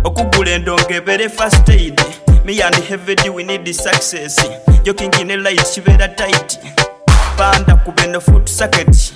okugula endongo ebere first aid. Me and heavy D we need the success. Joking in a light chibera tight. Panda kubeno foot socket.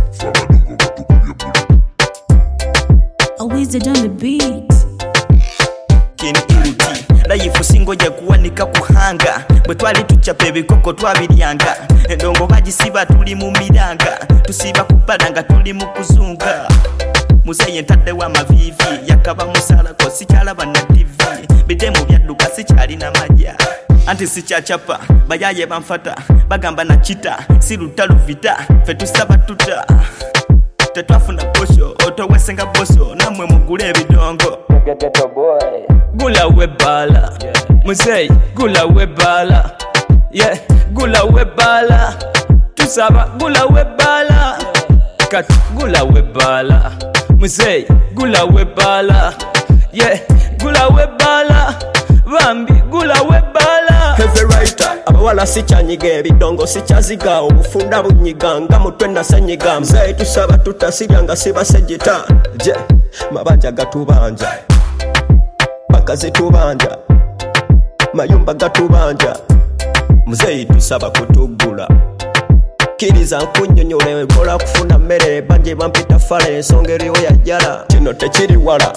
A wizard on the beat. King Uti life singoja kuwanika kuhanga bwe twali tuchapa ebikoko twabiryanga endongo bagisiba tuli mu miranga tusiba kupadanga tuli mu kuzunga museye ntadde wa mavivi yakaba musala ko sikyalaba na TV bidemu byadduka sikyali na majja anti sikyachapa bayaye banfata bagamba na chita sirutalu vita fetusaba tuta tetwafuna posho otowesenga boso namwe mugule ebidongo Ghetto boy. Gula webala, musei gula webala, yeah gula webala, tusaba gula webala, kat gula webala, musei gula webala, yeah gula webala, bambi gula webala. Heavy writer, abawala sichanyiga ebidongo sichaziga obufunda bunyiganga mutwe nasanyiga mzee tusaba tutasiryanga sibasejita je mabanja gatubanja bakaze tubanja mayumba gatubanja mzee tusaba kutugula kiriza nkunyonyola ekola kufuna mmere banje bampita fale ensongeri yo yajjala kino tekiri wala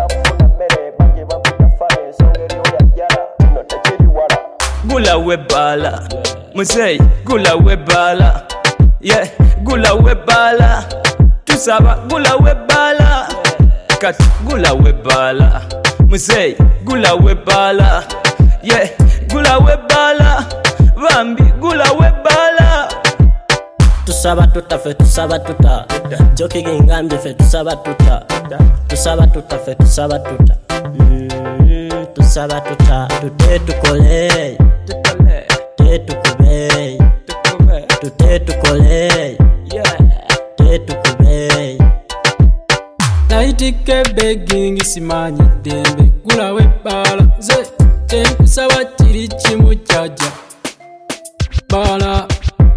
gula webala, musei gula webala, yeah gula webala, tusaba gula webala, kat gula webala, musei gula webala, yeah gula webala, bambi gula webala. Tusaba tuta fe tusaba tuta Joki gingambye fe tusaba tuta Tusaba tuta fe tusaba tuta Tusaba tuta tute tukole Tute tukube Tute tukole Tute tukube Naitike begging simanyi dembe gula webala ze tenkusaba kiri kimu kyaja bala.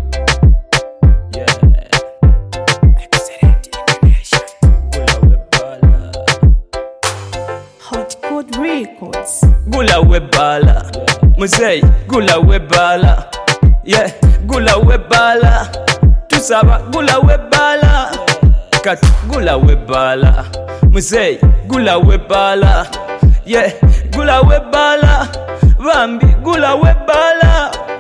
Records. Gula webala, musei gula webala, yeah gula webala, tusaba gula webala, kat gula webala, musei gula webala, yeah gula webala, bambi gula webala.